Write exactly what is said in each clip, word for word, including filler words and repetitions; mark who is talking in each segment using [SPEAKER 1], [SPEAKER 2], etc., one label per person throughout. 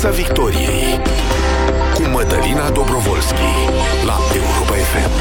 [SPEAKER 1] Piața Victoriei cu Mădălina Dobrovolski la Europa F M.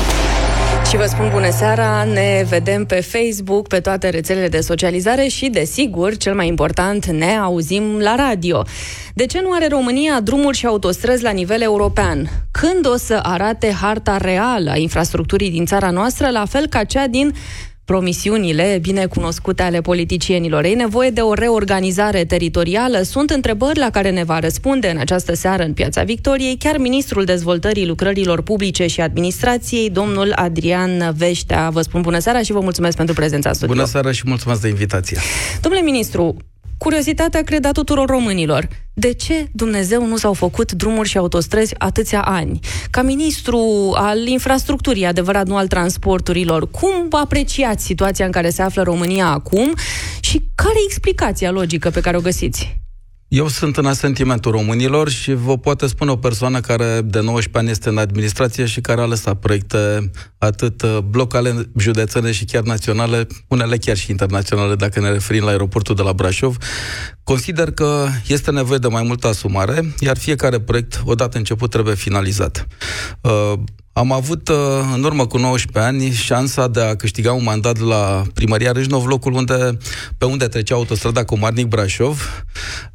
[SPEAKER 2] Și vă spun bună seara, ne vedem pe Facebook, pe toate rețelele de socializare și, desigur, cel mai important, ne auzim la radio. De ce nu are România drumuri și autostrăzi la nivel european? Când o să arate harta reală a infrastructurii din țara noastră, la fel ca cea din promisiunile bine cunoscute ale politicienilor? E nevoie de o reorganizare teritorială? Sunt întrebări la care ne va răspunde în această seară în Piața Victoriei chiar ministrul dezvoltării lucrărilor publice și administrației, domnul Adrian Veștea. Vă spun bună seara și vă mulțumesc pentru prezența în studio.
[SPEAKER 3] Bună seara și mulțumesc de invitație.
[SPEAKER 2] Domnule ministru, curiozitatea cred a tuturor românilor. De ce Dumnezeu nu s-au făcut drumuri și autostrăzi atâția ani? Ca ministru al infrastructurii, adevărat, nu al transporturilor, cum apreciați situația în care se află România acum și care e explicația logică pe care o găsiți?
[SPEAKER 3] Eu sunt în asentimentul românilor și vă poate spune o persoană care de nouăsprezece ani este în administrație și care a lăsat proiecte atât locale, județene și chiar naționale, unele chiar și internaționale, dacă ne referim la aeroportul de la Brașov. Consider că este nevoie de mai multă asumare, iar fiecare proiect, odată început, trebuie finalizat. Uh, Am avut, în urmă cu nouăsprezece ani, șansa de a câștiga un mandat la Primăria Râșnov, locul unde, pe unde trecea autostrada Comarnic-Brașov.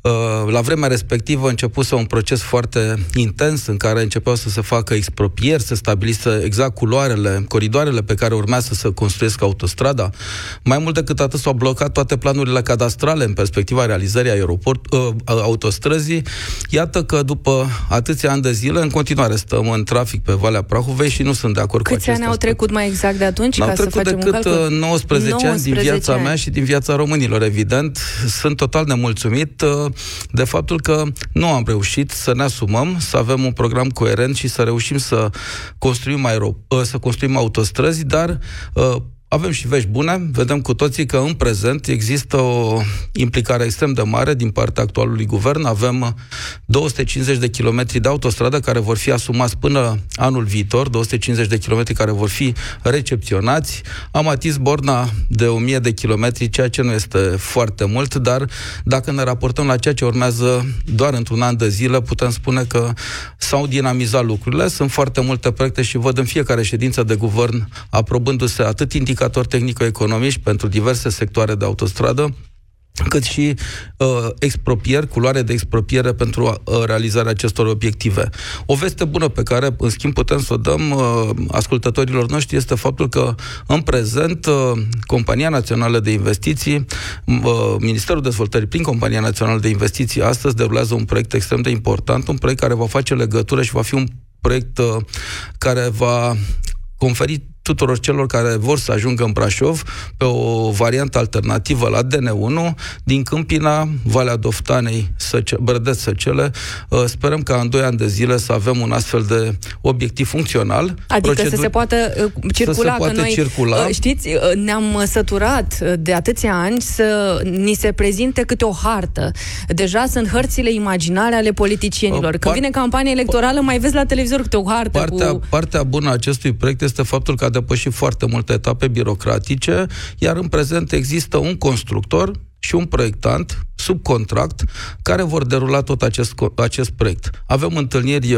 [SPEAKER 3] La vremea respectivă începuse un proces foarte intens în care începeau să se facă expropieri, să stabilise exact culoarele, coridoarele pe care urmea să se construiască autostrada. Mai mult decât atât, s-au blocat toate planurile cadastrale în perspectiva realizării aeroport, autostrăzii. Iată că după atâția ani de zile, în continuare stăm în trafic pe Valea Prahovei și nu sunt de acord
[SPEAKER 2] Câți
[SPEAKER 3] cu acest
[SPEAKER 2] ani au
[SPEAKER 3] aspect.
[SPEAKER 2] trecut mai exact de atunci?
[SPEAKER 3] N-au
[SPEAKER 2] ca
[SPEAKER 3] trecut
[SPEAKER 2] să facem
[SPEAKER 3] decât
[SPEAKER 2] un calcul?
[SPEAKER 3] nouăsprezece ani din viața
[SPEAKER 2] ani.
[SPEAKER 3] mea și din viața românilor, evident. Sunt total nemulțumit de faptul că nu am reușit să ne asumăm, să avem un program coerent și să reușim să construim, aerop- să construim autostrăzi, dar avem și vești bune. Vedem cu toții că în prezent există o implicare extrem de mare din partea actualului guvern. Avem două sute cincizeci de kilometri de autostradă care vor fi asumați până anul viitor, două sute cincizeci de kilometri care vor fi recepționați. Am atins borna de o mie de kilometri, ceea ce nu este foarte mult, dar dacă ne raportăm la ceea ce urmează doar într-un an de zile, putem spune că s-au dinamizat lucrurile. Sunt foarte multe proiecte și văd în fiecare ședință de guvern aprobându-se atât indicatori tehnico-economici pentru diverse sectoare de autostradă, cât și uh, expropieri, culoare de expropiere pentru uh, realizarea acestor obiective. O veste bună pe care, în schimb, putem să o dăm uh, ascultătorilor noștri este faptul că, în prezent, uh, Compania Națională de Investiții, uh, Ministerul Dezvoltării, prin Compania Națională de Investiții, astăzi derulează un proiect extrem de important, un proiect care va face legătură și va fi un proiect uh, care va conferi tuturor celor care vor să ajungă în Brașov pe o variantă alternativă la D N unu, din Câmpina, Valea Doftanei, Brădeț, Săcele. Sperăm ca în doi ani de zile să avem un astfel de obiectiv funcțional.
[SPEAKER 2] Adică Proceduri... să se poată circula.
[SPEAKER 3] Să se poate
[SPEAKER 2] că noi,
[SPEAKER 3] circula.
[SPEAKER 2] Știți, ne-am săturat de atâția ani să ni se prezinte câte o hartă. Deja sunt hărțile imaginare ale politicienilor. Când Part... vine campania electorală, mai vezi la televizor câte o hartă.
[SPEAKER 3] Partea,
[SPEAKER 2] cu...
[SPEAKER 3] partea bună a acestui proiect este faptul că a depășit foarte multe etape birocratice, iar în prezent există un constructor și un proiectant sub contract care vor derula tot acest, acest proiect. Avem întâlniri,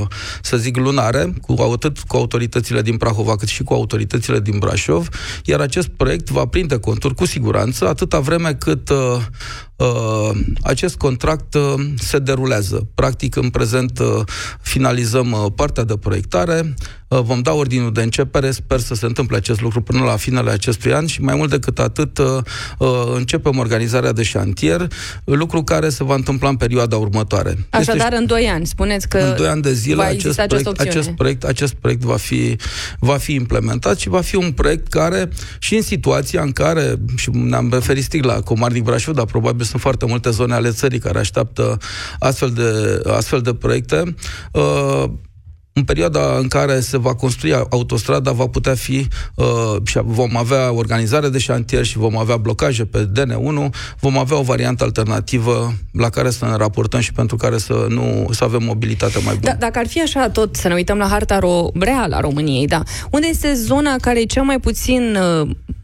[SPEAKER 3] să zic, lunare, cu, atât cu autoritățile din Prahova, cât și cu autoritățile din Brașov, iar acest proiect va prinde contur cu siguranță, atâta vreme cât uh, uh, acest contract uh, se derulează. Practic, în prezent uh, finalizăm uh, partea de proiectare, uh, vom da ordinul de începere, sper să se întâmple acest lucru până la finele acestui an și mai mult decât atât uh, uh, începem organizarea de șantier, lucru care se va întâmpla în perioada următoare.
[SPEAKER 2] Așadar,
[SPEAKER 3] este...
[SPEAKER 2] în doi ani, spuneți că
[SPEAKER 3] în doi ani de zile acest proiect, acest proiect, acest proiect va fi, va fi implementat și va fi un proiect care, și în situația în care, și ne-am referit strict la Comarnic Brașov, dar probabil sunt foarte multe zone ale țării care așteaptă astfel de, astfel de proiecte, uh, în perioada în care se va construi autostrada va putea fi uh, și vom avea organizare de șantier și vom avea blocaje pe D N unu, vom avea o variantă alternativă la care să ne raportăm și pentru care să nu să avem mobilitate mai bună.
[SPEAKER 2] Da, dacă ar fi așa tot, să ne uităm la harta ro- reală a României, da. Unde este zona care e cea mai puțin uh,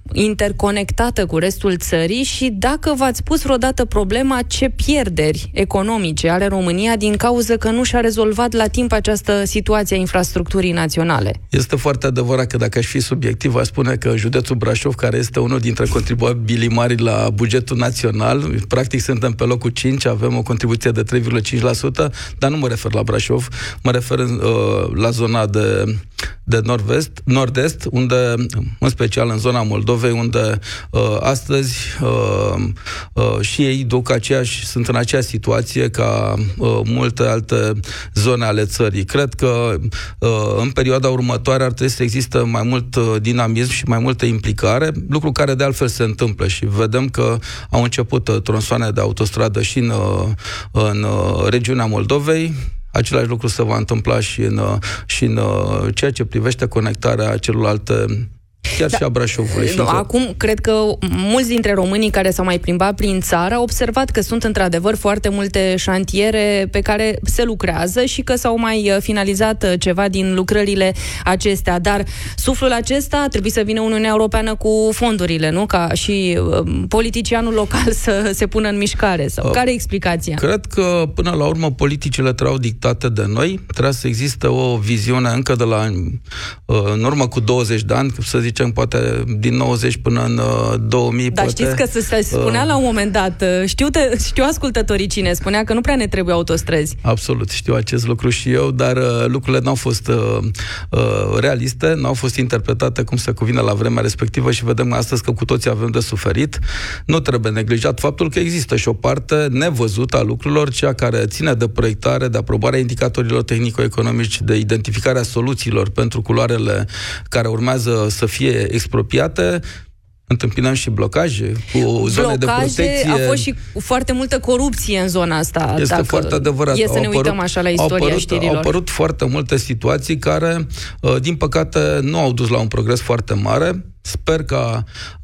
[SPEAKER 2] interconectată cu restul țării și dacă v-ați pus vreodată problema ce pierderi economice are România din cauza că nu și-a rezolvat la timp această situație a infrastructurii naționale.
[SPEAKER 3] Este foarte adevărat că dacă aș fi subiectiv, aș spune că județul Brașov, care este unul dintre contribuabilii mari la bugetul național, practic suntem pe locul cinci, avem o contribuție de trei virgulă cinci la sută, dar nu mă refer la Brașov, mă refer uh, la zona de, de nord-vest, nord-est, unde, în special în zona Moldovei, unde uh, astăzi uh, uh, și ei duc aceeași, sunt în aceeași situație ca uh, multe alte zone ale țării. Cred că uh, în perioada următoare ar trebui să există mai mult uh, dinamism și mai multă implicare, lucru care de altfel se întâmplă și vedem că au început uh, tronsoane de autostradă și în, uh, în uh, regiunea Moldovei. Același lucru se va întâmpla și în, uh, și în uh, ceea ce privește conectarea celorlalte, chiar da, și a Brașovului.
[SPEAKER 2] Nu, acum, cred că mulți dintre românii care s-au mai plimbat prin țară au observat că sunt într-adevăr foarte multe șantiere pe care se lucrează și că s-au mai finalizat ceva din lucrările acestea, dar suflul acesta trebuie să vină Uniunea Europeană cu fondurile, nu? Ca și um, politicianul local să se pună în mișcare. Sau uh, care e explicația?
[SPEAKER 3] Cred că, până la urmă, politicile trebuiau dictate de noi. Trebuie să existe o viziune încă de la uh, în urmă cu douăzeci de ani, să zicem, poate din nouăzeci până în uh, două mii.
[SPEAKER 2] Dar
[SPEAKER 3] poate,
[SPEAKER 2] știți că se, se spunea uh, la un moment dat, știu, te, știu ascultătorii cine spunea că nu prea ne trebuie autostrăzi.
[SPEAKER 3] Absolut, știu acest lucru și eu, dar uh, lucrurile n-au fost uh, uh, realiste, n-au fost interpretate cum se cuvine la vremea respectivă și vedem astăzi că cu toții avem de suferit. Nu trebuie neglijat faptul că există și o parte nevăzută a lucrurilor, cea care ține de proiectare, de aprobarea indicatorilor tehnico-economici, de identificarea soluțiilor pentru culoarele care urmează să fie expropiate. Întâmpinăm și blocaje cu zone de protecție.
[SPEAKER 2] A fost și foarte multă corupție în zona asta.
[SPEAKER 3] Este dacă foarte adevărat.
[SPEAKER 2] E să ne apărut, uităm așa la istoria
[SPEAKER 3] au apărut,
[SPEAKER 2] știrilor.
[SPEAKER 3] Au apărut foarte multe situații care, din păcate, nu au dus la un progres foarte mare. Sper că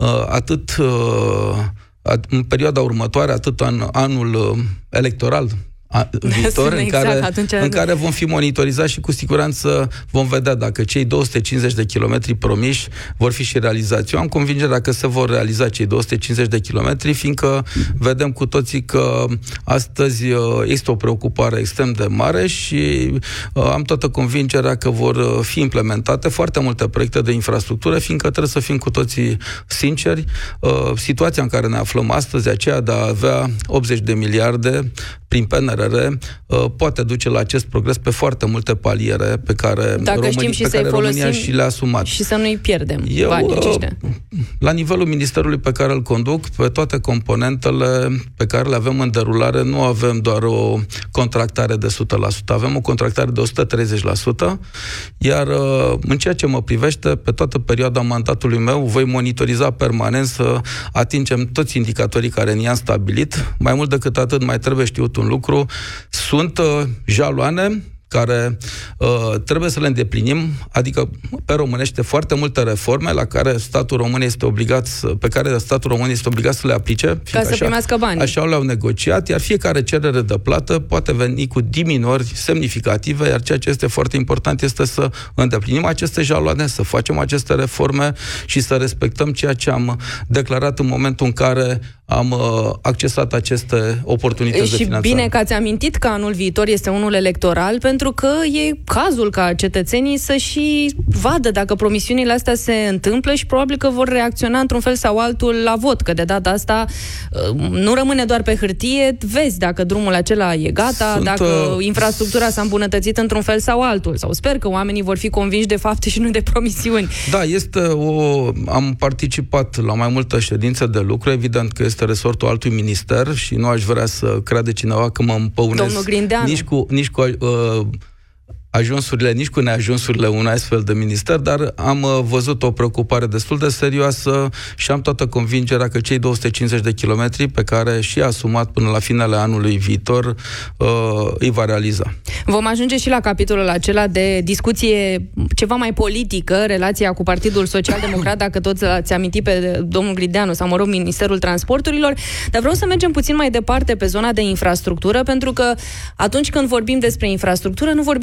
[SPEAKER 3] atât în perioada următoare, atât în anul electoral viitor, exact, în, care, atunci... în care vom fi monitorizați și cu siguranță vom vedea dacă cei două sute cincizeci de kilometri promiși vor fi și realizați. Eu am convingerea că se vor realiza cei două sute cincizeci de kilometri, fiindcă vedem cu toții că astăzi este o preocupare extrem de mare și am toată convingerea că vor fi implementate foarte multe proiecte de infrastructură, fiindcă trebuie să fim cu toții sinceri. Situația în care ne aflăm astăzi, aceea de a avea optzeci de miliarde prin P N R R, poate duce la acest progres pe foarte multe paliere pe care,
[SPEAKER 2] Dacă
[SPEAKER 3] România,
[SPEAKER 2] și
[SPEAKER 3] pe care România și le-a asumat.
[SPEAKER 2] Și să nu-i pierdem
[SPEAKER 3] Eu,
[SPEAKER 2] banii aceștia.
[SPEAKER 3] La nivelul ministerului pe care îl conduc, pe toate componentele pe care le avem în derulare, nu avem doar o contractare de o sută la sută, avem o contractare de o sută treizeci la sută, iar în ceea ce mă privește, pe toată perioada mandatului meu, voi monitoriza permanent să atingem toți indicatorii care ni-am stabilit. Mai mult decât atât, mai trebuie știut un lucru, sunt uh, jaloane care uh, trebuie să le îndeplinim, adică pe românește foarte multe reforme la care statul român este obligat să, pe care statul român este obligat să le aplice,
[SPEAKER 2] ca să
[SPEAKER 3] așa,
[SPEAKER 2] primească bani.
[SPEAKER 3] Așa le-au negociat, iar fiecare cerere de plată poate veni cu diminuări semnificative, iar ceea ce este foarte important este să îndeplinim aceste jaloane, să facem aceste reforme și să respectăm ceea ce am declarat în momentul în care am uh, accesat aceste oportunități
[SPEAKER 2] și
[SPEAKER 3] de finanțare.
[SPEAKER 2] Și bine că ați amintit că anul viitor este unul electoral, pentru că e cazul ca cetățenii să și vadă dacă promisiunile astea se întâmplă și probabil că vor reacționa într-un fel sau altul la vot, că de data asta uh, nu rămâne doar pe hârtie, vezi dacă drumul acela e gata, Sunt, dacă uh, infrastructura s-a îmbunătățit într-un fel sau altul, sau sper că oamenii vor fi convinși de fapte și nu de promisiuni.
[SPEAKER 3] Da, este o... am participat la mai multe ședințe de lucru, evident că este resortul altui minister și nu aș vrea să crede cineva că mă împăunesc nici cu, nici cu uh, ajunsurile, nici cu neajunsurile unui astfel de minister, dar am uh, văzut o preocupare destul de serioasă și am toată convingerea că cei două sute cincizeci de kilometri pe care și-a asumat până la finele anului viitor uh, îi va realiza.
[SPEAKER 2] Vom ajunge și la capitolul acela de discuție ceva mai politică, relația cu Partidul Social Democrat, dacă toți ați amintit pe domnul Grideanu sau, mă rog, Ministerul Transporturilor, dar vreau să mergem puțin mai departe pe zona de infrastructură, pentru că atunci când vorbim despre infrastructură, nu vorbim doar despre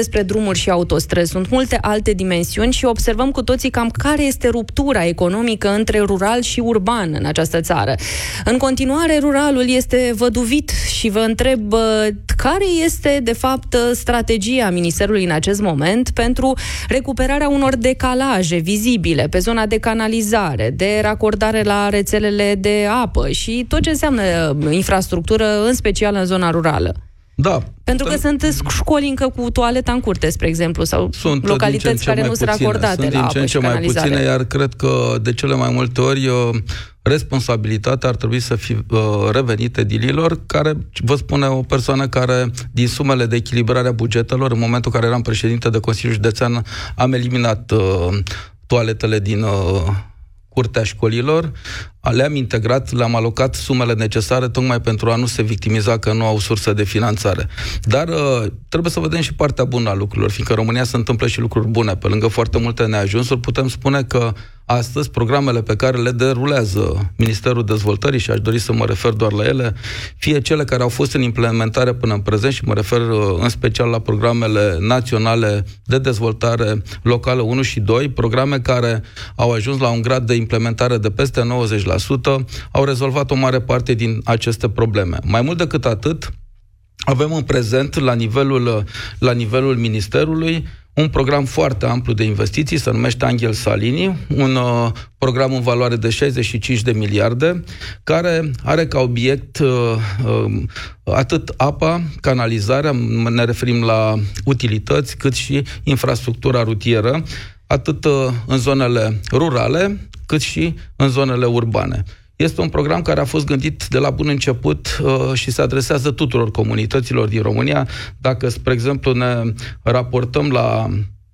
[SPEAKER 2] despre drumuri și autostrăzi, sunt multe alte dimensiuni și observăm cu toții cam care este ruptura economică între rural și urban în această țară. În continuare, ruralul este văduvit și vă întreb care este, de fapt, strategia Ministerului în acest moment pentru recuperarea unor decalaje vizibile pe zona de canalizare, de racordare la rețelele de apă și tot ce înseamnă infrastructură, în special în zona rurală.
[SPEAKER 3] Da.
[SPEAKER 2] Pentru că sunt școli încă cu toaleta în curte, spre exemplu, sau
[SPEAKER 3] sunt
[SPEAKER 2] localități care nu sunt racordate
[SPEAKER 3] sunt
[SPEAKER 2] la
[SPEAKER 3] din ce în ce mai puține, iar cred că de cele mai multe ori responsabilitatea ar trebui să fie revenite edililor, care, vă spune o persoană care, din sumele de echilibrare a bugetelor, în momentul în care eram președinte de Consiliul Județean, am eliminat uh, toaletele din uh, curtea școlilor, le-am integrat, le-am alocat sumele necesare tocmai pentru a nu se victimiza că nu au sursă de finanțare. Dar uh, trebuie să vedem și partea bună a lucrurilor, fiindcă în România se întâmplă și lucruri bune. Pe lângă foarte multe neajunsuri, putem spune că astăzi programele pe care le derulează Ministerul Dezvoltării, și aș dori să mă refer doar la ele, fie cele care au fost în implementare până în prezent, și mă refer uh, în special la programele naționale de dezvoltare locală unu și doi, programe care au ajuns la un grad de implementare de peste nouăzeci la sută, au rezolvat o mare parte din aceste probleme. Mai mult decât atât, avem în prezent, la nivelul, la nivelul Ministerului, un program foarte amplu de investiții, se numește Angel Salini, un uh, program în valoare de șaizeci și cinci de miliarde, care are ca obiect uh, uh, atât apa, canalizarea, ne referim la utilități, cât și infrastructura rutieră, atât uh, în zonele rurale, cât și în zonele urbane. Este un program care a fost gândit de la bun început uh, și se adresează tuturor comunităților din România. Dacă, spre exemplu, ne raportăm la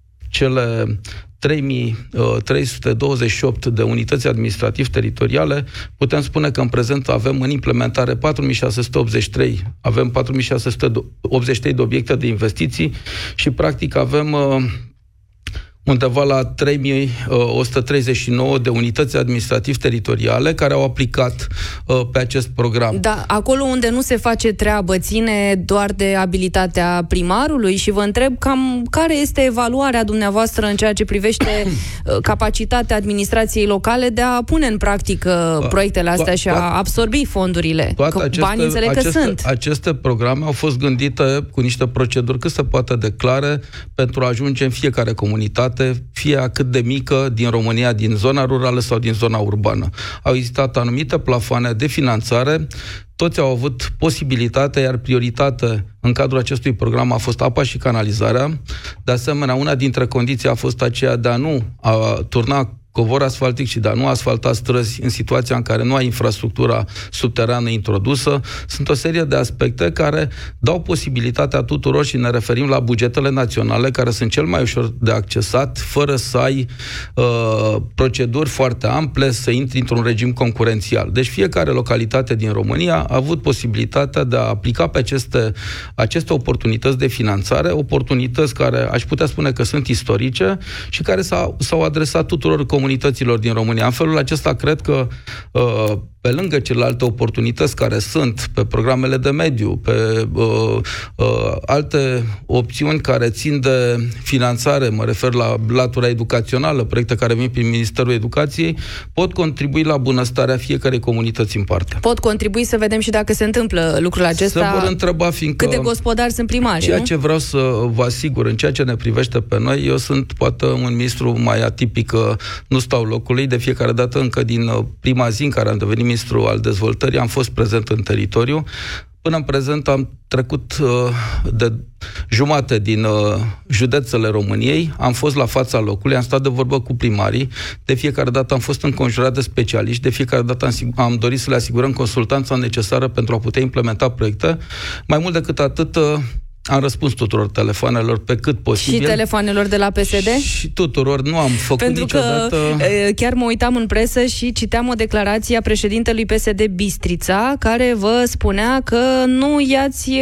[SPEAKER 3] cele trei mii trei sute douăzeci și opt de unități administrativ-teritoriale, putem spune că în prezent avem în implementare patru mii șase sute optzeci și trei, avem patru mii șase sute optzeci și trei de obiecte de investiții și, practic, avem Uh, undeva la trei mii o sută treizeci și nouă de unități administrativ-teritoriale care au aplicat uh, pe acest program.
[SPEAKER 2] Da, acolo unde nu se face treabă ține doar de abilitatea primarului și vă întreb cam care este evaluarea dumneavoastră în ceea ce privește uh, capacitatea administrației locale de a pune în practică proiectele astea și a absorbi fondurile.
[SPEAKER 3] Toate
[SPEAKER 2] că
[SPEAKER 3] aceste,
[SPEAKER 2] banii înțeleg
[SPEAKER 3] aceste,
[SPEAKER 2] că sunt.
[SPEAKER 3] Aceste programe au fost gândite cu niște proceduri cât se poate de clare pentru a ajunge în fiecare comunitate, fie cât de mică, din România, din zona rurală sau din zona urbană. Au existat anumite plafoane de finanțare, toți au avut posibilitatea, iar prioritate în cadrul acestui program a fost apa și canalizarea. De asemenea, una dintre condiții a fost aceea de a nu a turna covor asfaltic și de a nu asfalta străzi în situația în care nu ai infrastructura subterană introdusă. Sunt o serie de aspecte care dau posibilitatea tuturor, și ne referim la bugetele naționale, care sunt cel mai ușor de accesat, fără să ai uh, proceduri foarte ample, să intri într-un regim concurențial. Deci fiecare localitate din România a avut posibilitatea de a aplica pe aceste, aceste oportunități de finanțare, oportunități care aș putea spune că sunt istorice și care s-au, s-au adresat tuturor comunităților din România. În felul acesta, cred că uh, pe lângă celelalte oportunități care sunt pe programele de mediu, pe uh, uh, alte opțiuni care țin de finanțare, mă refer la latura educațională, proiecte care vin prin Ministerul Educației, pot contribui la bunăstarea fiecărei comunități în parte.
[SPEAKER 2] Pot contribui, să vedem și dacă se întâmplă lucrul acesta.
[SPEAKER 3] Se vor întreba, fiindcă
[SPEAKER 2] cât de gospodari sunt primarii,
[SPEAKER 3] ceea
[SPEAKER 2] nu?
[SPEAKER 3] ce vreau să vă asigur, în ceea ce ne privește pe noi, eu sunt poate un ministru mai atipic, nu stau locului, de fiecare dată, încă din prima zi în care am devenit ministru al dezvoltării, am fost prezent în teritoriu. Până în prezent am trecut uh, de jumate din uh, județele României, am fost la fața locului, am stat de vorbă cu primarii, de fiecare dată am fost înconjurat de specialiști, de fiecare dată am, am dorit să le asigurăm consultanța necesară pentru a putea implementa proiecte. Mai mult decât atât, uh, am răspuns tuturor telefoanelor pe cât posibil.
[SPEAKER 2] Și telefoanelor de la P S D?
[SPEAKER 3] Și tuturor, nu am făcut
[SPEAKER 2] Pentru
[SPEAKER 3] niciodată...
[SPEAKER 2] că chiar mă uitam în presă și citeam o declarație a președintelui P S D Bistrița, care vă spunea că nu i-ați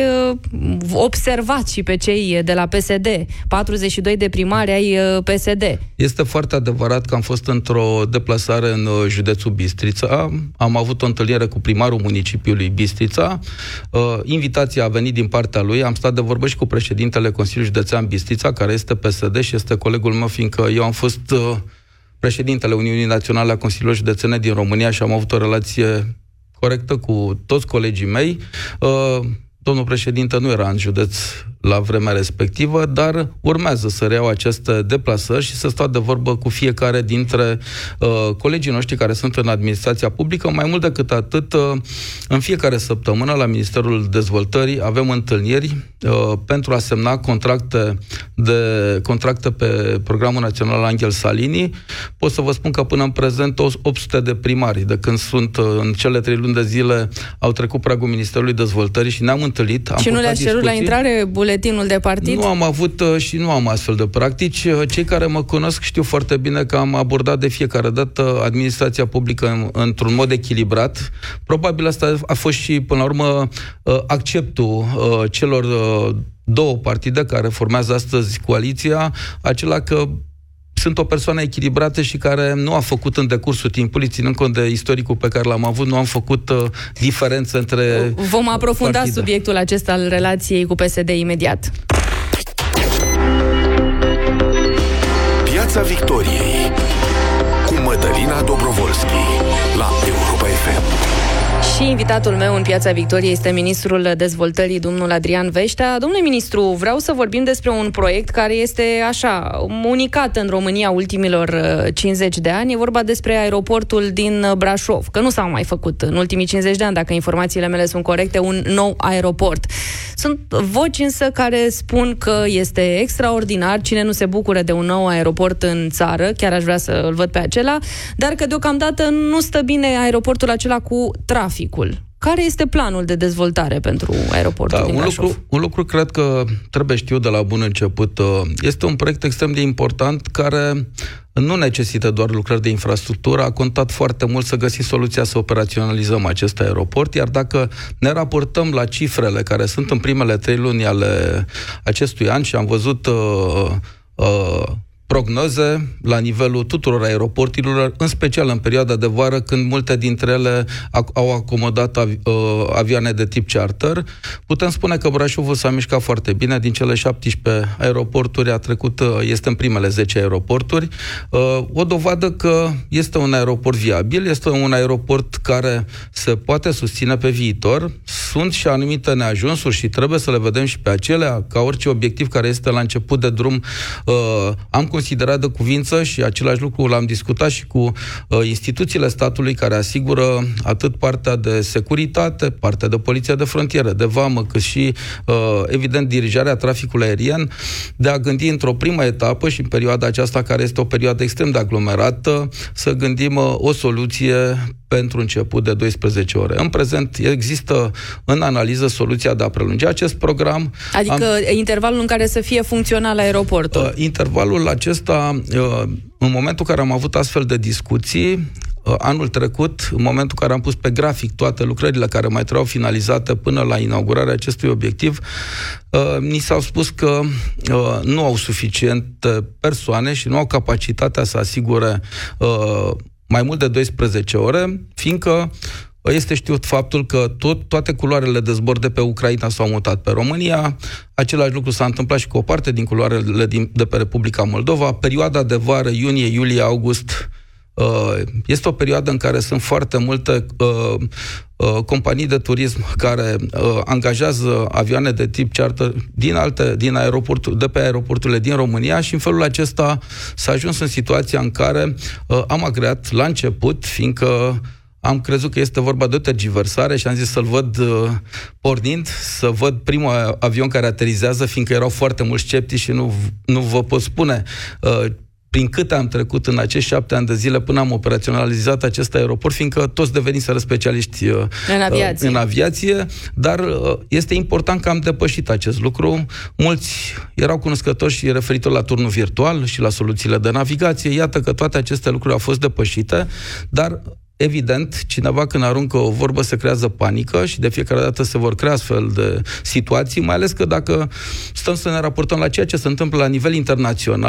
[SPEAKER 2] observat și pe cei de la P S D, patruzeci și doi de primari ai P S D. Este
[SPEAKER 3] foarte adevărat că am fost într-o deplasare în județul Bistrița, am avut o întâlnire cu primarul municipiului Bistrița, invitația a venit din partea lui, am stat de vorbă și cu președintele Consiliului Județean Bistrița, care este P S D și este colegul meu, fiindcă eu am fost uh, președintele Uniunii Naționale a Consiliilor Județene din România și am avut o relație corectă cu toți colegii mei. Uh, domnul președinte nu era în județ la vremea respectivă, dar urmează să reiau aceste deplasări și să stau de vorbă cu fiecare dintre uh, colegii noștri care sunt în administrația publică. Mai mult decât atât, uh, în fiecare săptămână la Ministerul Dezvoltării avem întâlniri uh, pentru a semna contracte, de, contracte pe Programul Național Angel Salini. Pot să vă spun că până în prezent opt sute de primari, de când sunt uh, în cele trei luni de zile, au trecut pragul Ministerului Dezvoltării și ne-am întâlnit. Am
[SPEAKER 2] și nu le-ați cerut la intrare buletinul de partid?
[SPEAKER 3] Nu am avut uh, și nu am astfel de practici. Cei care mă cunosc știu foarte bine că am abordat de fiecare dată administrația publică în, într-un mod echilibrat. Probabil asta a fost și, până la urmă, uh, acceptul uh, celor uh, două partide care formează astăzi coaliția, acela că sunt o persoană echilibrată și care nu a făcut în decursul timpului, ținând cont de istoricul pe care l-am avut, nu am făcut uh, diferență între
[SPEAKER 2] Vom aprofunda
[SPEAKER 3] partide.
[SPEAKER 2] Subiectul acesta al relației cu P S D imediat.
[SPEAKER 1] Piața Victoriei cu Mădălina Dobrovolski la Europa F M.
[SPEAKER 2] Și invitatul meu în Piața Victoriei este ministrul dezvoltării, domnul Adrian Veștea. Domnule ministru, vreau să vorbim despre un proiect care este așa, unicat în România ultimilor cincizeci de ani. E vorba despre aeroportul din Brașov, că nu s-au mai făcut în ultimii cincizeci de ani, dacă informațiile mele sunt corecte, un nou aeroport. Sunt voci însă care spun că este extraordinar, cine nu se bucură de un nou aeroport în țară, chiar aș vrea să îl văd pe acela, dar că deocamdată nu stă bine aeroportul acela cu traficul. Care este planul de dezvoltare pentru aeroportul
[SPEAKER 3] da,
[SPEAKER 2] din
[SPEAKER 3] un
[SPEAKER 2] Brașov?
[SPEAKER 3] lucru, un lucru cred că trebuie știut de la bun început. Este un proiect extrem de important care nu necesită doar lucrări de infrastructură, a contat foarte mult să găsim soluția să operaționalizăm acest aeroport, iar dacă ne raportăm la cifrele care sunt în primele trei luni ale acestui an și am văzut uh, uh, prognoze la nivelul tuturor aeroporturilor, în special în perioada de vară, când multe dintre ele au acomodat avi- uh, avioane de tip charter. Putem spune că Brașovul s-a mișcat foarte bine. Din cele șaptesprezece aeroporturi a trecut, uh, este în primele zece aeroporturi. Uh, o dovadă că este un aeroport viabil, este un aeroport care se poate susține pe viitor. Sunt și anumite neajunsuri și trebuie să le vedem și pe acelea, ca orice obiectiv care este la început de drum. Uh, am considerat de cuvință și același lucru l-am discutat și cu uh, instituțiile statului care asigură atât partea de securitate, partea de poliția de frontieră, de vamă, cât și, uh, evident, dirijarea traficului aerian, de a gândi într-o primă etapă și în perioada aceasta, care este o perioadă extrem de aglomerată, să gândim uh, o soluție pentru început de doisprezece ore. În prezent există în analiză soluția de a prelungi acest program.
[SPEAKER 2] Adică Am... intervalul în care să fie funcțional aeroportul.
[SPEAKER 3] Uh, intervalul acesta, uh, în momentul în care am avut astfel de discuții, uh, anul trecut, în momentul în care am pus pe grafic toate lucrările care mai trebuiau finalizate până la inaugurarea acestui obiectiv, uh, ni s-au spus că uh, nu au suficiente persoane și nu au capacitatea să asigure uh, mai mult de doisprezece ore, fiindcă este știut faptul că tot, toate culoarele de zbor de pe Ucraina s-au mutat pe România. Același lucru s-a întâmplat și cu o parte din culoarele din, de pe Republica Moldova. Perioada de vară, iunie, iulie, august, este o perioadă în care sunt foarte multe uh, uh, companii de turism care uh, angajează avioane de tip charter din alte, din aeroportul, de pe aeroporturile din România și în felul acesta s-a ajuns în situația în care uh, am agreat la început, fiindcă am crezut că este vorba de o tergiversare și am zis să-l văd uh, pornind, să văd primul avion care aterizează, fiindcă erau foarte mulți sceptici și nu, nu vă pot spune uh, prin câte am trecut în acești șapte ani de zile până am operaționalizat acest aeroport, fiindcă toți deveniseră specialiști uh,
[SPEAKER 2] în aviație.
[SPEAKER 3] în aviație, dar uh, este important că am depășit acest lucru. Mulți erau cunoscători și referitor la turnul virtual și la soluțiile de navigație. Iată că toate aceste lucruri au fost depășite, dar evident, cineva când aruncă o vorbă se creează panică și de fiecare dată se vor crea astfel de situații, mai ales că dacă stăm să ne raportăm la ceea ce se întâmplă la nivel internațional,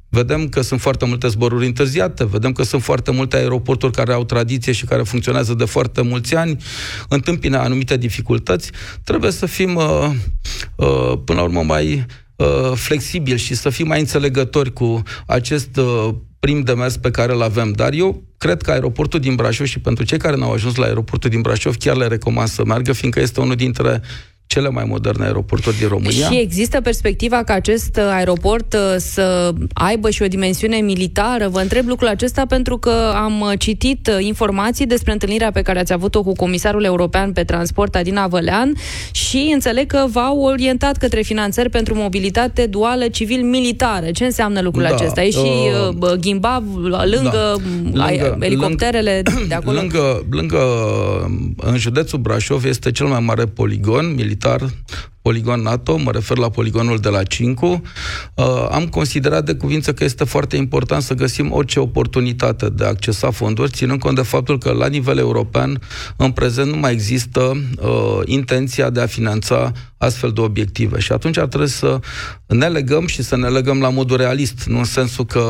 [SPEAKER 3] Vedem că sunt foarte multe zboruri întârziate, vedem că sunt foarte multe aeroporturi care au tradiție și care funcționează de foarte mulți ani, întâmpină anumite dificultăți. Trebuie să fim, uh, uh, până la urmă, mai uh, flexibili și să fim mai înțelegători cu acest uh, prim demers pe care îl avem. Dar eu cred că aeroportul din Brașov, și pentru cei care n-au ajuns la aeroportul din Brașov, chiar le recomand să meargă, fiindcă este unul dintre cele mai moderne aeroporturi din România.
[SPEAKER 2] Și există perspectiva ca acest aeroport să aibă și o dimensiune militară? Vă întreb lucrul acesta pentru că am citit informații despre întâlnirea pe care ați avut-o cu Comisarul European pe Transport, Adina Vălean, și înțeleg că v-au orientat către finanțări pentru mobilitate duală civil-militară. Ce înseamnă lucrul da, acesta? E și uh, ghimbav lângă, da, lângă elicopterele lângă, de acolo?
[SPEAKER 3] Lângă, lângă, în județul Brașov este cel mai mare poligon militar, poligon NATO, mă refer la poligonul de la Cincu. Uh, am considerat de cuvință că este foarte important să găsim orice oportunitate de a accesa fonduri, ținând cont de faptul că la nivel european, în prezent, nu mai există uh, intenția de a finanța astfel de obiective. Și atunci ar trebui să ne legăm și să ne legăm la modul realist, nu în sensul că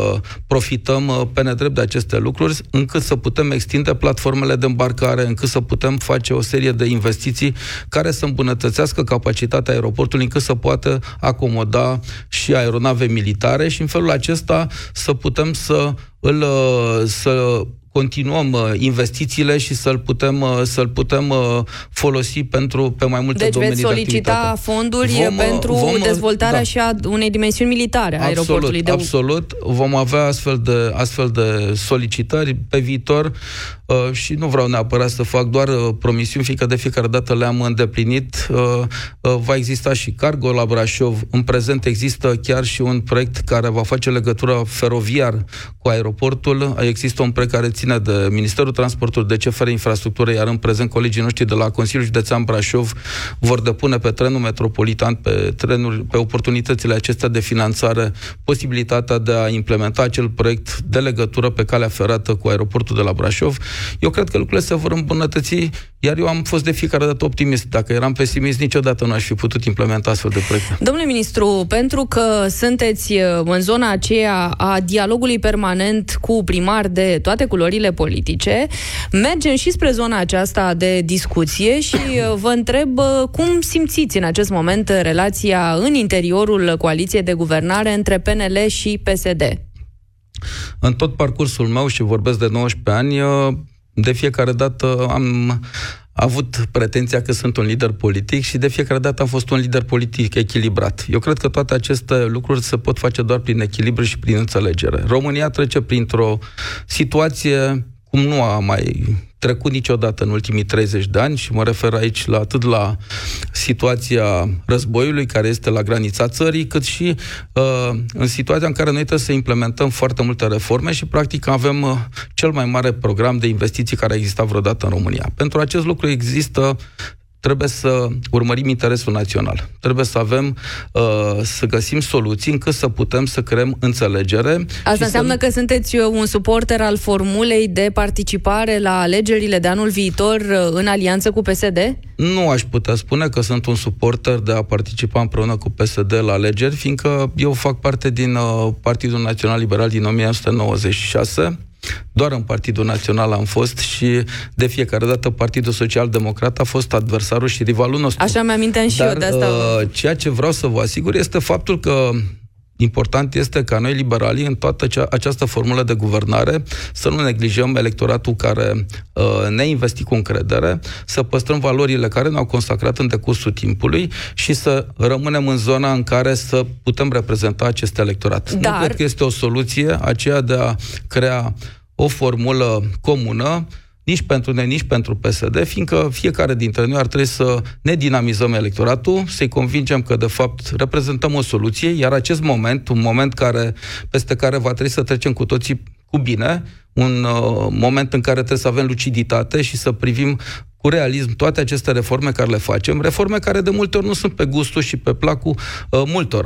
[SPEAKER 3] profităm pe nedrept de aceste lucruri, încât să putem extinde platformele de îmbarcare, încât să putem face o serie de investiții care să îmbunătățească capacitatea aeroportului, încât să poată acomoda și aeronave militare și în felul acesta să putem să îl să continuăm uh, investițiile și să-l putem, uh, să-l putem uh, folosi pentru, pe mai multe
[SPEAKER 2] deci
[SPEAKER 3] domenii de activitate.
[SPEAKER 2] Deci veți solicita fonduri vom, pentru vom, dezvoltarea da. și a unei dimensiuni militare a
[SPEAKER 3] absolut,
[SPEAKER 2] aeroportului. De...
[SPEAKER 3] Absolut. Vom avea astfel de, astfel de solicitări pe viitor uh, și nu vreau neapărat să fac doar uh, promisiuni, fiindcă de fiecare dată le-am îndeplinit. Uh, uh, va exista și cargo la Brașov. În prezent există chiar și un proiect care va face legătura feroviar cu aeroportul. Există un proiect care ține de Ministerul Transportului, de C F R Infrastructură, iar în prezent colegii noștri de la Consiliul Județean Brașov vor depune pe trenul metropolitan, pe trenuri, pe oportunitățile acestea de finanțare, posibilitatea de a implementa acel proiect de legătură pe calea ferată cu aeroportul de la Brașov. Eu cred că lucrurile se vor îmbunătăți, iar eu am fost de fiecare dată optimist. Dacă eram pesimist, niciodată nu aș fi putut implementa astfel de proiecte.
[SPEAKER 2] Domnule ministru, pentru că sunteți în zona aceea a dialogului permanent cu primari de toate culorile politice, mergem și spre zona aceasta de discuție și vă întreb cum simțiți în acest moment relația în interiorul coaliției de guvernare între P N L și P S D?
[SPEAKER 3] În tot parcursul meu, și vorbesc de nouăsprezece ani, de fiecare dată am avut pretenția că sunt un lider politic și de fiecare dată am fost un lider politic echilibrat. Eu cred că toate aceste lucruri se pot face doar prin echilibru și prin înțelegere. România trece printr-o situație cum nu a mai trecut niciodată în ultimii treizeci de ani și mă refer aici la, atât la situația războiului care este la granița țării, cât și uh, în situația în care noi trebuie să implementăm foarte multe reforme și practic avem uh, cel mai mare program de investiții care a existat vreodată în România. Pentru acest lucru există trebuie să urmărim interesul național. Trebuie să avem, uh, să găsim soluții încât să putem să creăm înțelegere.
[SPEAKER 2] Asta înseamnă să... că sunteți un suporter al formulei de participare la alegerile de anul viitor în alianță cu P S D?
[SPEAKER 3] Nu aș putea spune că sunt un suporter de a participa împreună cu P S D la alegeri, fiindcă eu fac parte din uh, Partidul Național Liberal din o mie nouă sute nouăzeci și șase. Doar în Partidul Național am fost și de fiecare dată Partidul Social Democrat a fost adversarul și rivalul nostru.
[SPEAKER 2] Așa mi-aminteam și
[SPEAKER 3] Dar,
[SPEAKER 2] eu de asta.
[SPEAKER 3] Uh, ceea ce vreau să vă asigur este faptul că important este ca noi, liberalii, în toată cea, această formulă de guvernare, să nu neglijăm electoratul care uh, ne investi cu încredere, să păstrăm valorile care ne-au consacrat în decursul timpului și să rămânem în zona în care să putem reprezenta acest electorat.
[SPEAKER 2] Dar...
[SPEAKER 3] Nu cred că este o soluție aceea de a crea o formulă comună, nici pentru noi, nici pentru P S D, fiindcă fiecare dintre noi ar trebui să ne dinamizăm electoratul, să-i convingem că, de fapt, reprezentăm o soluție, iar acest moment, un moment care, peste care va trebui să trecem cu toții cu bine, un uh, moment în care trebuie să avem luciditate și să privim cu realism toate aceste reforme care le facem, reforme care de multe ori nu sunt pe gustul și pe placul uh, multora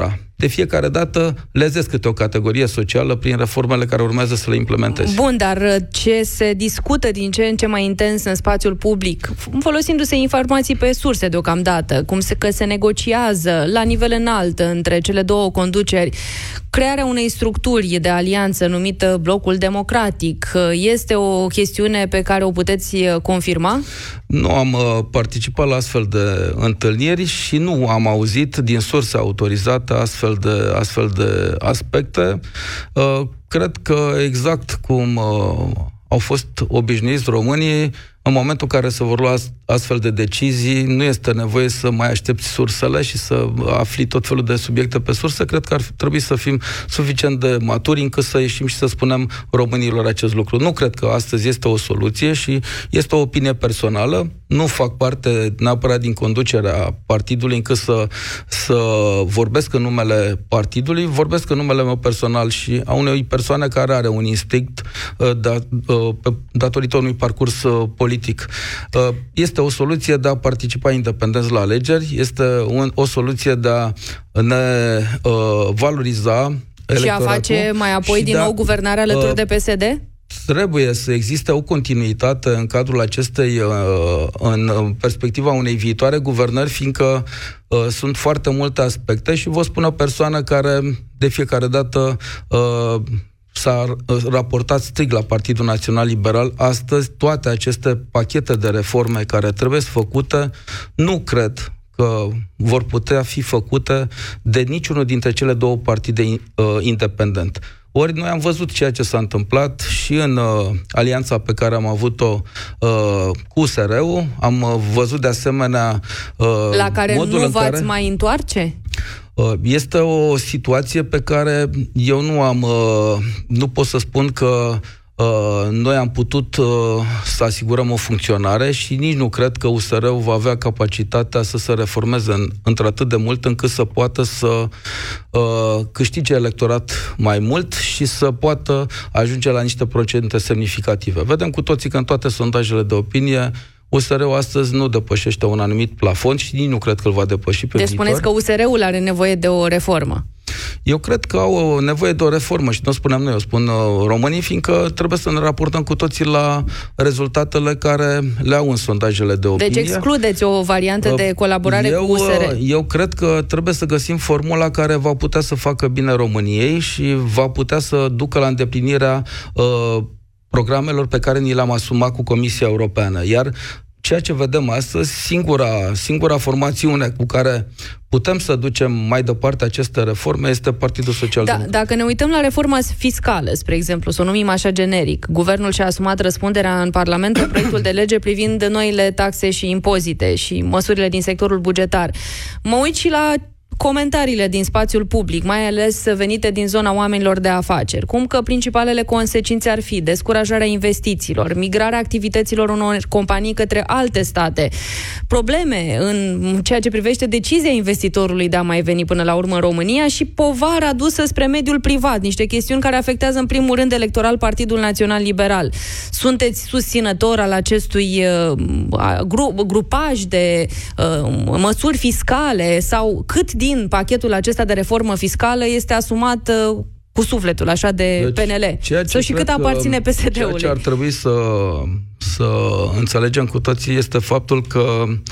[SPEAKER 3] de fiecare dată lezesc câte o categorie socială prin reformele care urmează să le implementeze.
[SPEAKER 2] Bun, dar ce se discută din ce în ce mai intens în spațiul public, folosindu-se informații pe surse deocamdată, cum se, că se negociază la nivel înalt între cele două conduceri, crearea unei structuri de alianță numită Blocul Democratic, este o chestiune pe care o puteți confirma?
[SPEAKER 3] Nu am participat la astfel de întâlniri și nu am auzit din surse autorizate astfel de, astfel de aspecte. Cred că exact cum au fost obișnuiți românii, în momentul în care se vor lua astfel de decizii, nu este nevoie să mai aștepți sursele și să afli tot felul de subiecte pe surse. Cred că ar trebui să fim suficient de maturi încât să ieșim și să spunem românilor acest lucru. Nu cred că astăzi este o soluție și este o opinie personală. Nu fac parte neapărat din conducerea partidului încât să, să vorbesc în numele partidului, vorbesc în numele meu personal și a unei persoane care are un instinct dat, datorită unui parcurs politic. Este o soluție de a participa independent la alegeri, este un, o soluție de a ne uh, valoriza
[SPEAKER 2] și a face mai apoi din nou a, guvernare alături uh, de P S D?
[SPEAKER 3] Trebuie să existe o continuitate în cadrul acestei, în perspectiva unei viitoare guvernări, fiindcă sunt foarte multe aspecte și vă spun o persoană care de fiecare dată s-a raportat strict la Partidul Național Liberal. Astăzi, toate aceste pachete de reforme care trebuie făcute, nu cred că vor putea fi făcute de niciunul dintre cele două partide uh, independente. Ori noi am văzut ceea ce s-a întâmplat și în uh, alianța pe care am avut-o uh, cu U S R-ul, am uh, văzut de asemenea uh,
[SPEAKER 2] la care
[SPEAKER 3] modul
[SPEAKER 2] nu
[SPEAKER 3] în
[SPEAKER 2] v-ați
[SPEAKER 3] care...
[SPEAKER 2] mai întoarce?
[SPEAKER 3] Este o situație pe care eu nu am, nu pot să spun că noi am putut să asigurăm o funcționare și nici nu cred că U S R-ul va avea capacitatea să se reformeze într-atât de mult încât să poată să câștige electorat mai mult și să poată ajunge la niște procente semnificative. Vedem cu toții că în toate sondajele de opinie U S R-ul astăzi nu depășește un anumit plafon și nici nu cred că îl va depăși pe
[SPEAKER 2] deci
[SPEAKER 3] viitor.
[SPEAKER 2] Deci spuneți că U S R-ul are nevoie de o reformă.
[SPEAKER 3] Eu cred că au o nevoie de o reformă și nu o spuneam noi, o spun uh, românii, fiindcă trebuie să ne raportăm cu toții la rezultatele care le au în sondajele de opinie.
[SPEAKER 2] Deci excludeți o variantă uh, de colaborare
[SPEAKER 3] eu,
[SPEAKER 2] cu U S R?
[SPEAKER 3] Eu cred că trebuie să găsim formula care va putea să facă bine României și va putea să ducă la îndeplinirea uh, programelor pe care ni le-am asumat cu Comisia Europeană. Iar ceea ce vedem astăzi, singura, singura formațiune cu care putem să ducem mai departe aceste reforme este Partidul Social Democrat.
[SPEAKER 2] Da, dacă ne uităm la reforma fiscală, spre exemplu, să o numim așa generic, guvernul și-a asumat răspunderea în Parlament pe proiectul de lege privind noile taxe și impozite și măsurile din sectorul bugetar. Mă uit și la comentariile din spațiul public, mai ales venite din zona oamenilor de afaceri, cum că principalele consecințe ar fi descurajarea investițiilor, migrarea activităților unor companii către alte state, probleme în ceea ce privește decizia investitorului de a mai veni până la urmă în România și povara adusă spre mediul privat, niște chestiuni care afectează în primul rând electoral Partidul Național Liberal. Sunteți susținător al acestui uh, grup, grupaj de uh, măsuri fiscale sau cât din pachetul acesta de reformă fiscală este asumat uh, cu sufletul, așa, de deci, P N L? Sau și cât aparține P S D-ului?
[SPEAKER 3] Ceea ce ar trebui să, să înțelegem cu toții este faptul că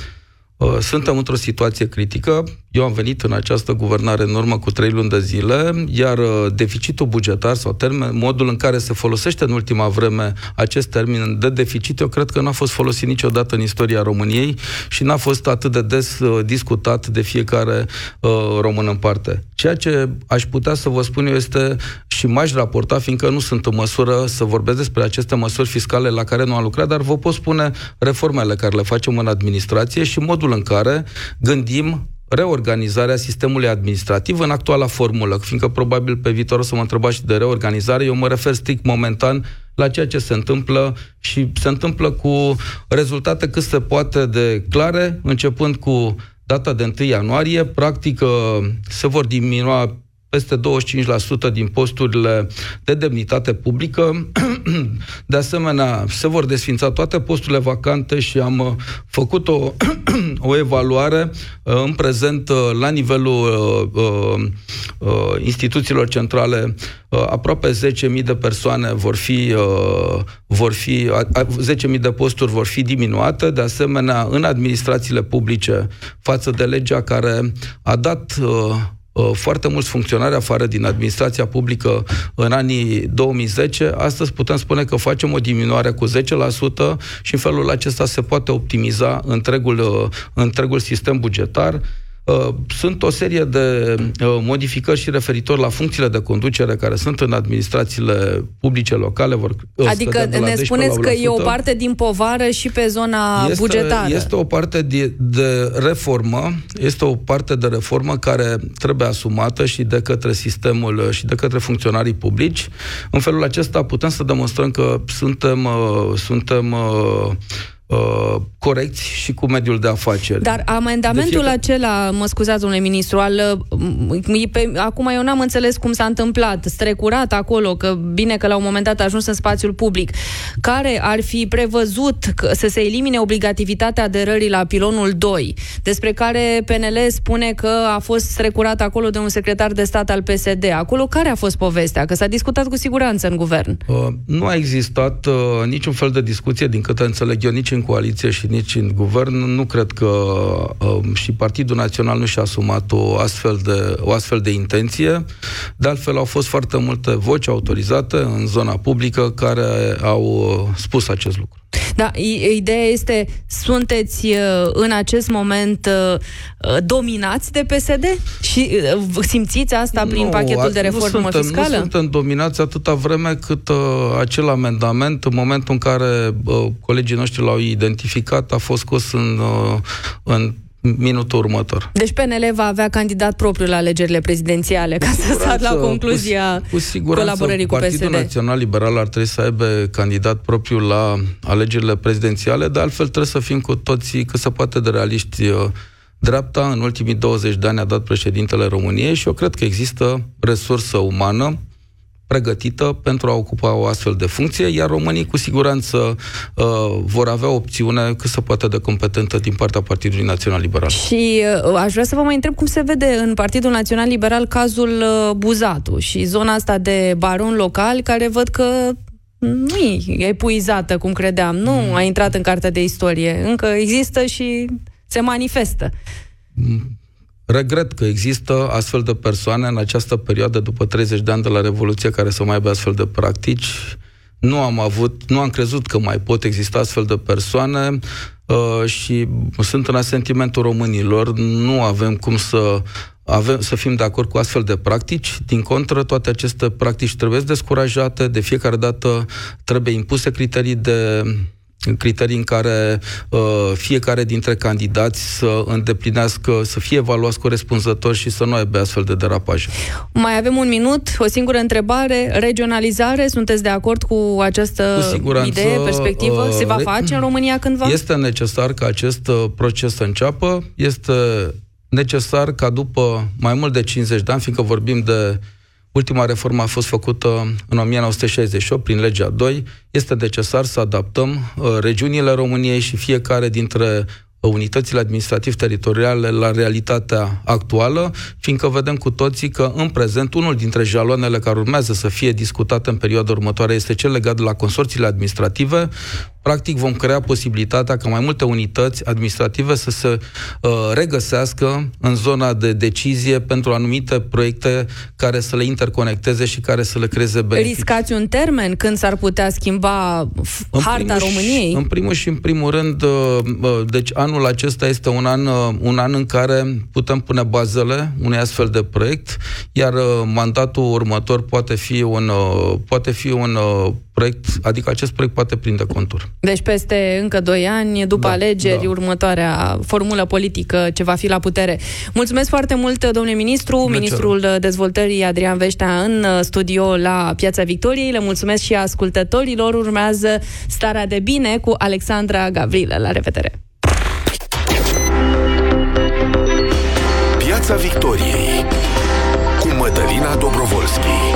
[SPEAKER 3] uh, suntem într-o situație critică. Eu am venit în această guvernare în urmă cu trei luni de zile, iar deficitul bugetar sau termen, modul în care se folosește în ultima vreme acest termen de deficit, eu cred că n-a fost folosit niciodată în istoria României și n-a fost atât de des uh, discutat de fiecare uh, român în parte. Ceea ce aș putea să vă spun eu este, și m-aș raporta, fiindcă nu sunt în măsură să vorbesc despre aceste măsuri fiscale la care nu am lucrat, dar vă pot spune reformele care le facem în administrație și modul în care gândim reorganizarea sistemului administrativ în actuala formulă, fiindcă probabil pe viitor o să mă întrebați și de reorganizare, eu mă refer strict momentan la ceea ce se întâmplă și se întâmplă cu rezultate cât se poate de clare, începând cu data de întâi ianuarie, practic se vor diminua peste douăzeci și cinci la sută din posturile de demnitate publică. De asemenea, se vor desfința toate posturile vacante și am făcut o, o evaluare în prezent la nivelul uh, instituțiilor centrale, uh, aproape zece mii de persoane vor fi, uh, vor fi uh, zece mii de posturi vor fi diminuate, de asemenea în administrațiile publice față de legea care a dat uh, foarte mulți funcționari afară din administrația publică în anii două mii zece, astăzi putem spune că facem o diminuare cu zece la sută și în felul acesta se poate optimiza întregul, întregul sistem bugetar. Sunt o serie de modificări și referitor la funcțiile de conducere care sunt în administrațiile publice locale. Vor
[SPEAKER 2] adică ne spuneți că e o parte din povară și pe zona
[SPEAKER 3] este,
[SPEAKER 2] bugetară.
[SPEAKER 3] Este o parte de, de reformă, este o parte de reformă care trebuie asumată și de către sistemul și de către funcționarii publici. În felul acesta putem să demonstrăm că suntem, suntem Uh, corecți și cu mediul de afaceri.
[SPEAKER 2] Dar amendamentul fiecare... acela, mă scuzați, domnule ministru, al, pe, acum eu n-am înțeles cum s-a întâmplat, strecurat acolo, că bine că la un moment dat a ajuns în spațiul public, care ar fi prevăzut că, să se elimine obligativitatea aderării la pilonul doi, despre care P N L spune că a fost strecurat acolo de un secretar de stat al P S D. Acolo care a fost povestea? Că s-a discutat cu siguranță în guvern. Uh,
[SPEAKER 3] nu a existat uh, niciun fel de discuție, din câte înțeleg eu, nici în coaliție și nici în guvern. Nu cred că uh, și Partidul Național nu și-a asumat o astfel, de, o astfel de intenție. De altfel, au fost foarte multe voci autorizate în zona publică care au uh, spus acest lucru.
[SPEAKER 2] Da, ideea este, sunteți uh, în acest moment uh, dominați de P S D? Și uh, simțiți asta prin nu, pachetul de reformă
[SPEAKER 3] nu suntem,
[SPEAKER 2] fiscală?
[SPEAKER 3] Nu suntem dominați atâta vreme cât uh, acel amendament, în momentul în care uh, colegii noștri l-au identificat, a fost scos în, uh, în minutul următor.
[SPEAKER 2] Deci P N L va avea candidat propriu la alegerile prezidențiale, ca să sar la concluzia
[SPEAKER 3] cu, cu
[SPEAKER 2] colaborării cu P S D.
[SPEAKER 3] Partidul Național Liberal ar trebui să aibă candidat propriu la alegerile prezidențiale, de altfel trebuie să fim cu toții cât se poate de realiști. Dreapta în ultimii douăzeci de ani a dat președintele României și eu cred că există resursă umană pregătită pentru a ocupa o astfel de funcție, iar românii cu siguranță uh, vor avea o opțiune cât se poate de competentă din partea Partidului Național Liberal.
[SPEAKER 2] Și uh, aș vrea să vă mai întreb cum se vede în Partidul Național Liberal cazul uh, Buzatu și zona asta de baron local, care văd că nu e epuizată, cum credeam, nu mm. a intrat în cartea de istorie, încă există și se manifestă.
[SPEAKER 3] Mm. Regret că există astfel de persoane în această perioadă, după treizeci de ani de la Revoluție, care să mai aibă astfel de practici. Nu am avut, nu am crezut că mai pot exista astfel de persoane uh, și sunt în asentimentul românilor. Nu avem cum să, avem, să fim de acord cu astfel de practici. Din contră, toate aceste practici trebuie descurajate. De fiecare dată trebuie impuse criterii de... criterii în care uh, fiecare dintre candidați să îndeplinească, să fie evaluați corespunzător și să nu aibă astfel de derapaje.
[SPEAKER 2] Mai avem un minut, o singură întrebare. Regionalizare, sunteți de acord cu această cu idee, perspectivă? Uh, Se va face în România cândva?
[SPEAKER 3] Este necesar ca acest uh, proces să înceapă, este necesar ca după mai mult de cincizeci de ani, fiindcă vorbim de ultima reformă a fost făcută în o mie nouă sute șaizeci și opt prin legea doi. Este necesar să adaptăm uh, regiunile României și fiecare dintre unitățile administrativ-teritoriale la realitatea actuală, fiindcă vedem cu toții că în prezent unul dintre jaloanele care urmează să fie discutate în perioada următoare este cel legat de la consorțiile administrative. Practic vom crea posibilitatea ca mai multe unități administrative să se uh, regăsească în zona de decizie pentru anumite proiecte care să le interconecteze și care să le creeze beneficii.
[SPEAKER 2] Riscați un termen când s-ar putea schimba harta României?
[SPEAKER 3] În primul și în primul rând, uh, uh, deci anul acesta este un an, uh, un an în care putem pune bazele unui astfel de proiect, iar uh, mandatul următor poate fi un, uh, poate fi un uh, proiect, adică acest proiect poate prinde contur.
[SPEAKER 2] Deci peste încă doi ani, după da, alegeri, da. următoarea formulă politică ce va fi la putere. Mulțumesc foarte mult, domnule ministru, Plăcere. Ministrul Dezvoltării Adrian Veștea în studio la Piața Victoriei. Le mulțumesc și ascultătorilor. Urmează Starea de Bine cu Alexandra Gavrilă. La revedere!
[SPEAKER 1] Piața Victoriei cu Mădălina Dobrovolski.